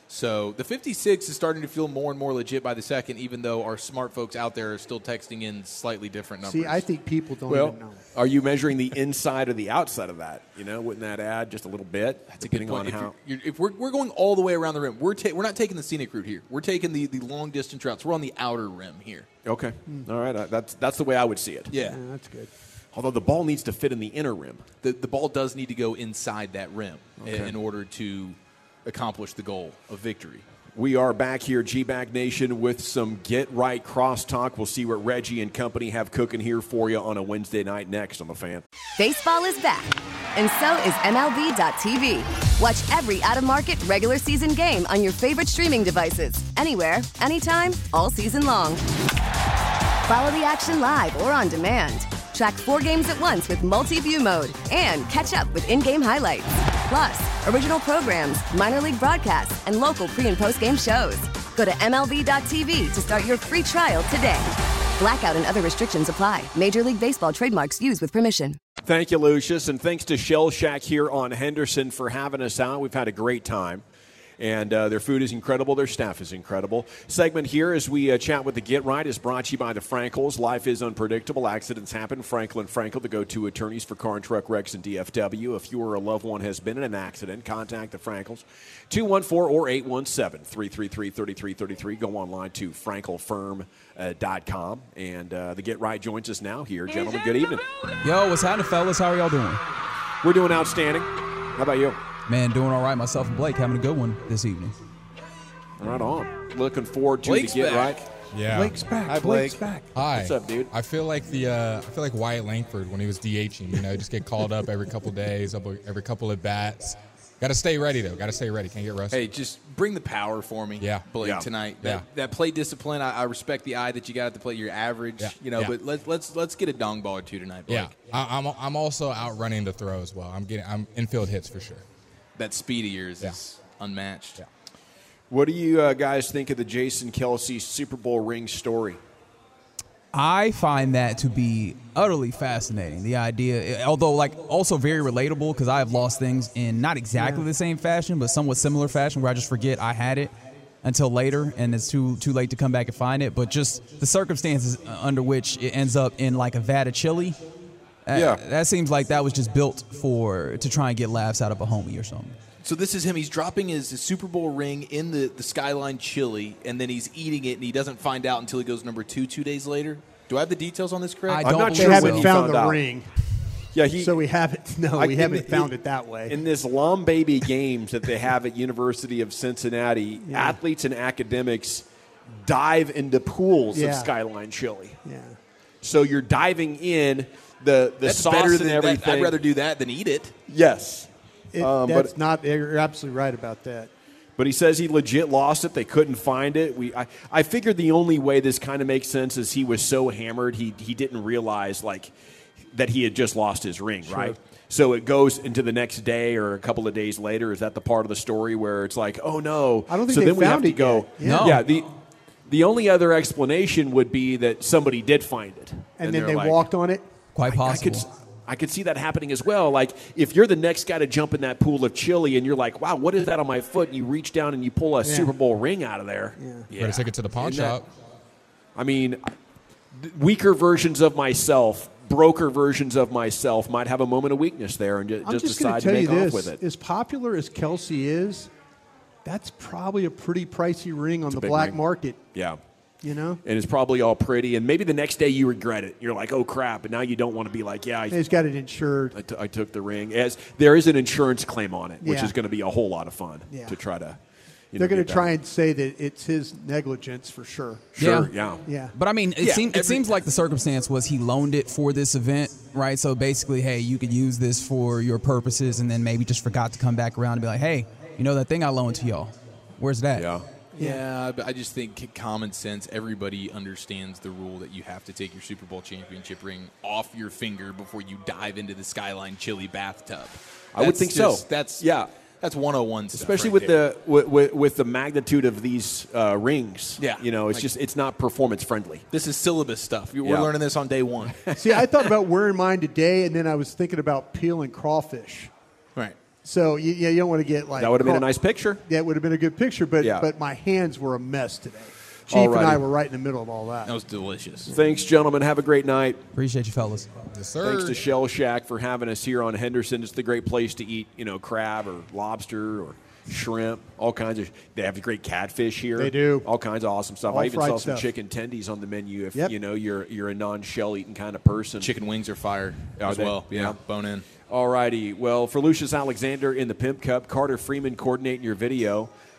Speaker 6: So the fifty-six is starting to feel more and more legit by the second, even though our smart folks out there are still texting in slightly different numbers.
Speaker 5: See, I think people don't
Speaker 4: Well,
Speaker 5: even know.
Speaker 4: are you measuring the inside or the outside of that? You know, wouldn't that add just a little bit?
Speaker 6: That's a good
Speaker 4: depending
Speaker 6: point.
Speaker 4: on
Speaker 6: If,
Speaker 4: how.
Speaker 6: you're, you're, if we're, we're going all the way around the rim, we're ta- we're not taking the scenic route here. We're taking the, the long distance routes. We're on the outer rim here.
Speaker 4: Okay, all right. uh, That's that's the way I would see it.
Speaker 6: Yeah.
Speaker 5: Yeah, that's good.
Speaker 4: Although the ball needs to fit in the inner rim.
Speaker 6: The the ball does need to go inside that rim i-
Speaker 4: Okay.
Speaker 6: in order to accomplish the goal of victory.
Speaker 4: We are back here, G-Bag Nation, with some Get Right Crosstalk. We'll see what Reggie and company have cooking here for you on a Wednesday night next on The Fan.
Speaker 19: Baseball is back, and so is M L B dot T V. Watch every out-of-market regular season game on your favorite streaming devices, anywhere, anytime, all season long. Follow the action live or on demand. Track four games at once with multi-view mode and catch up with in-game highlights. Plus, original programs, minor league broadcasts, and local pre- and post-game shows. Go to M L B dot T V to start your free trial today. Blackout and other restrictions apply. Major League Baseball trademarks used with permission.
Speaker 4: Thank you, Lucius, and thanks to Shell Shack here on Henderson for having us out. We've had a great time. And uh, their food is incredible. Their staff is incredible. Segment here as we uh, chat with the Get Right is brought to you by the Frankels. Life is unpredictable. Accidents happen. Franklin Frankel, the go-to attorneys for car and truck wrecks and D F W. If you or a loved one has been in an accident, contact the Frankels. two one four or eight one seven, three three three, three three three three. Go online to frankel firm dot com. And uh, the Get Right joins us now here. Gentlemen, good evening.
Speaker 20: Yo, what's happening, fellas? How are y'all doing?
Speaker 4: We're doing outstanding. How about you?
Speaker 20: Man, doing all right. Myself and Blake having a good one this evening.
Speaker 4: Right on. Looking forward to
Speaker 21: Blake's
Speaker 4: the Get
Speaker 21: back.
Speaker 4: Right.
Speaker 21: Yeah.
Speaker 5: Blake's back.
Speaker 21: Hi,
Speaker 5: Blake's
Speaker 21: Blake.
Speaker 5: back.
Speaker 21: Hi.
Speaker 4: What's up, dude?
Speaker 21: I feel like the uh, I feel like Wyatt Langford when he was DHing. You know, just get called up every couple days, every couple of bats. Got to stay ready though. Got to stay ready. Can't get rusty.
Speaker 6: Hey, just bring the power for me.
Speaker 21: Yeah.
Speaker 6: Blake
Speaker 21: Yeah.
Speaker 6: tonight. That,
Speaker 21: Yeah.
Speaker 6: that play discipline. I, I respect the eye that you got at the plate. You're average.
Speaker 21: Yeah.
Speaker 6: You know,
Speaker 21: Yeah.
Speaker 6: but let's let's let's get a dong ball or two tonight, Blake.
Speaker 21: Yeah. I, I'm I'm also outrunning the throw as well. I'm getting I'm infield hits for sure.
Speaker 6: That speed of yours is unmatched.
Speaker 21: Yeah.
Speaker 4: What do you uh, guys think of the Jason Kelce Super Bowl ring story?
Speaker 20: I find that to be utterly fascinating. The idea, although like also very relatable, because I have lost things in not exactly
Speaker 5: Yeah.
Speaker 20: the same fashion, but somewhat similar fashion, where I just forget I had it until later, and it's too too late to come back and find it. But just the circumstances under which it ends up in like a vat of chili. uh,
Speaker 4: Yeah.
Speaker 20: that seems like that was just built for to try and get laughs out of a homie or something.
Speaker 6: So this is him. He's dropping his, his Super Bowl ring in the, the Skyline chili, and then he's eating it, and he doesn't find out until he goes number two two days later. Do I have the details on this correct?
Speaker 20: I
Speaker 4: I'm not
Speaker 20: believe
Speaker 4: sure
Speaker 5: They
Speaker 20: so.
Speaker 5: haven't
Speaker 4: when he
Speaker 5: found
Speaker 4: found
Speaker 5: the
Speaker 4: out.
Speaker 5: ring.
Speaker 4: Yeah, he.
Speaker 5: So we haven't. No,
Speaker 4: I-
Speaker 5: we
Speaker 4: in
Speaker 5: haven't
Speaker 4: the-
Speaker 5: found
Speaker 4: in-
Speaker 5: it that way.
Speaker 4: In this Lom Baby games that they have at University of Cincinnati,
Speaker 5: Yeah.
Speaker 4: athletes and academics dive into pools
Speaker 5: Yeah.
Speaker 4: of Skyline chili.
Speaker 5: yeah.
Speaker 4: So you're diving in the the
Speaker 6: That's
Speaker 4: sauce
Speaker 6: better
Speaker 4: and
Speaker 6: than
Speaker 4: everything.
Speaker 6: that. I'd rather do that than eat it.
Speaker 4: Yes.
Speaker 5: It,
Speaker 4: Um,
Speaker 5: that's
Speaker 4: but-
Speaker 5: not. You're absolutely right about that.
Speaker 4: But he says he legit lost it. They couldn't find it. We, I, I figured the only way this kind of makes sense is he was so hammered he he didn't realize like that he had just lost his ring,
Speaker 5: Sure.
Speaker 4: right? So it goes into the next day or a couple of days later. Is that the part of the story where it's like, oh no?
Speaker 5: I don't think
Speaker 4: so
Speaker 5: they
Speaker 4: then we have
Speaker 5: found
Speaker 4: to
Speaker 5: it
Speaker 4: go.
Speaker 5: yet. Yeah.
Speaker 20: No.
Speaker 4: Yeah. The the only other explanation would be that somebody did find it,
Speaker 5: And, then
Speaker 4: they're
Speaker 5: they
Speaker 4: like,
Speaker 5: walked on it.
Speaker 20: Quite
Speaker 4: I
Speaker 20: possible.
Speaker 4: could, I could see that happening as well. Like, if you're the next guy to jump in that pool of chili and you're like, wow, what is that on my foot? And you reach down and you pull a
Speaker 5: Yeah.
Speaker 4: Super Bowl ring out of there.
Speaker 5: Yeah.
Speaker 21: Better take it to the pawn
Speaker 4: Isn't that-
Speaker 21: shop.
Speaker 4: I mean, th- weaker versions of myself, broker versions of myself might have a moment of weakness there and ju-
Speaker 5: I'm
Speaker 4: just,
Speaker 5: just going
Speaker 4: decide
Speaker 5: to tell
Speaker 4: to
Speaker 5: you
Speaker 4: make off
Speaker 5: this:
Speaker 4: with it.
Speaker 5: as popular as Kelsey is, that's probably a pretty pricey ring on
Speaker 4: a
Speaker 5: the
Speaker 4: big
Speaker 5: black
Speaker 4: ring.
Speaker 5: market.
Speaker 4: Yeah.
Speaker 5: You know,
Speaker 4: And it's probably all pretty. And maybe the next day you regret it. You're like, oh, crap. And now you don't want to be like, yeah, I,
Speaker 5: he's got it insured.
Speaker 4: I, t- I took the ring. As there is an insurance claim on it, which
Speaker 5: Yeah.
Speaker 4: is going to be a whole lot of fun
Speaker 5: Yeah.
Speaker 4: to try to. You
Speaker 5: They're
Speaker 4: know,
Speaker 5: going
Speaker 4: get
Speaker 5: to try
Speaker 4: that.
Speaker 5: and say that it's his negligence for sure.
Speaker 4: Sure,
Speaker 20: Yeah.
Speaker 4: yeah.
Speaker 5: Yeah.
Speaker 20: But I mean, it,
Speaker 6: Yeah,
Speaker 20: seem, it
Speaker 6: every-
Speaker 20: seems like the circumstance was he loaned it for this event, right? So basically, hey, you could use this for your purposes, and then maybe just forgot to come back around and be like, hey, you know that thing I loaned to y'all? Where's that?
Speaker 4: Yeah.
Speaker 6: Yeah, but I just think common sense, everybody understands the rule that you have to take your Super Bowl championship ring off your finger before you dive into the Skyline chili bathtub.
Speaker 4: I would
Speaker 6: That's
Speaker 4: think
Speaker 6: just-
Speaker 4: so.
Speaker 6: That's
Speaker 4: Yeah.
Speaker 6: That's one oh one stuff.
Speaker 4: Especially
Speaker 6: right
Speaker 4: with
Speaker 6: there.
Speaker 4: the with, with, with the magnitude of these uh, rings.
Speaker 6: Yeah.
Speaker 4: You know, it's
Speaker 6: Like-
Speaker 4: just it's not performance friendly.
Speaker 6: This is syllabus stuff. We're
Speaker 4: Yeah.
Speaker 6: learning this on day one.
Speaker 5: See, I thought about wearing mine today, and then I was thinking about peeling crawfish.
Speaker 6: Right.
Speaker 5: So you, yeah, you don't want to get like
Speaker 4: That would have been a
Speaker 5: craw-
Speaker 4: nice picture.
Speaker 5: That would have been a good picture, but
Speaker 4: Yeah.
Speaker 5: but my hands were a mess today. Chief and I
Speaker 4: Alrighty.
Speaker 5: were right in the middle of all that.
Speaker 6: That was delicious.
Speaker 4: Thanks, gentlemen. Have a great night.
Speaker 20: Appreciate you, fellas.
Speaker 21: Yes, sir.
Speaker 4: Thanks to Shell Shack for having us here on Henderson. It's the great place to eat, you know, crab or lobster or shrimp, all kinds of. They have great catfish here.
Speaker 5: They do.
Speaker 4: all kinds of awesome stuff.
Speaker 5: All
Speaker 4: I even
Speaker 5: fried
Speaker 4: saw some
Speaker 5: stuff.
Speaker 4: chicken tendies on the menu. If
Speaker 5: Yep.
Speaker 4: you know you're you're a non-shell eating kind of person.
Speaker 6: Chicken wings are fire
Speaker 4: Are
Speaker 6: as
Speaker 4: they?
Speaker 6: well.
Speaker 4: Yeah.
Speaker 6: Yeah, bone in.
Speaker 4: All righty. Well, for Lucius Alexander in the Pimp Cup, Carter Freeman coordinating your video.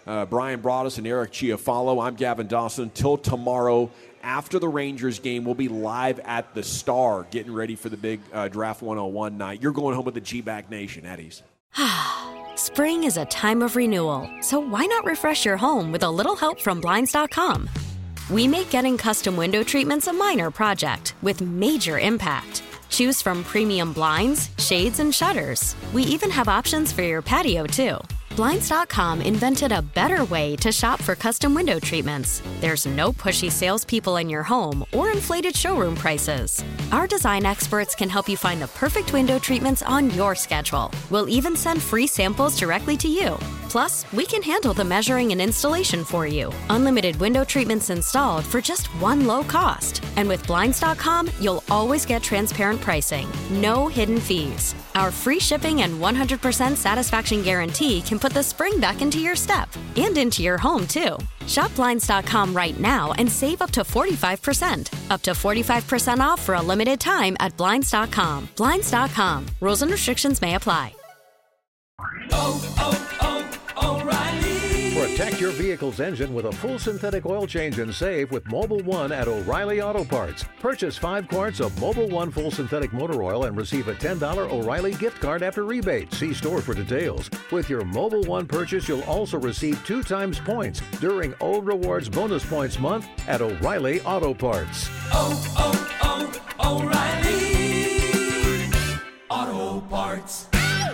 Speaker 4: Uh, Brian Broaddus and Eric Chiafalo. I'm Gavin Dawson. Till tomorrow after the Rangers game, we'll be live at the Star getting ready for the big uh, Draft one oh one night. You're going home with the G-Bag Nation, Eddie's.
Speaker 3: Spring is a time of renewal, so why not refresh your home with a little help from Blinds dot com? We make getting custom window treatments a minor project with major impact. Choose from premium blinds, shades, and shutters. We even have options for your patio, too. Blinds dot com invented a better way to shop for custom window treatments. There's no pushy salespeople in your home or inflated showroom prices. Our design experts can help you find the perfect window treatments on your schedule. We'll even send free samples directly to you. Plus, we can handle the measuring and installation for you. Unlimited window treatments installed for just one low cost. And with Blinds dot com, you'll always get transparent pricing. No hidden fees. Our free shipping and one hundred percent satisfaction guarantee can put the spring back into your step and into your home, too. Shop Blinds dot com right now and save up to forty-five percent. Up to forty-five percent off for a limited time at Blinds dot com. Blinds dot com. Rules and restrictions may apply.
Speaker 1: Oh, oh, oh, O'Reilly. Protect your vehicle's engine with a full synthetic oil change and save with Mobil one at O'Reilly Auto Parts. Purchase five quarts of Mobil one full synthetic motor oil and receive a ten dollars O'Reilly gift card after rebate. See store for details. With your Mobil one purchase, you'll also receive two times points during O Rewards Bonus Points Month at O'Reilly Auto Parts.
Speaker 22: Oh, oh, oh, O'Reilly Auto Parts.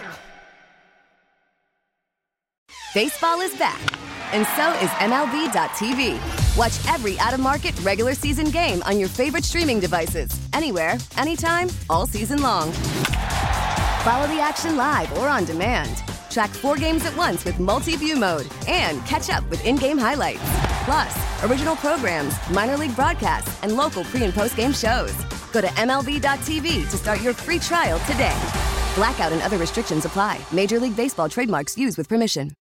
Speaker 19: Baseball is back, and so is M L B dot T V. Watch every out-of-market regular season game on your favorite streaming devices, anywhere, anytime, all season long. Follow the action live or on demand. Track four games at once with multi-view mode and catch up with in-game highlights. Plus, original programs, minor league broadcasts, and local pre- and post-game shows. Go to M L B dot T V to start your free trial today. Blackout and other restrictions apply. Major League Baseball trademarks used with permission.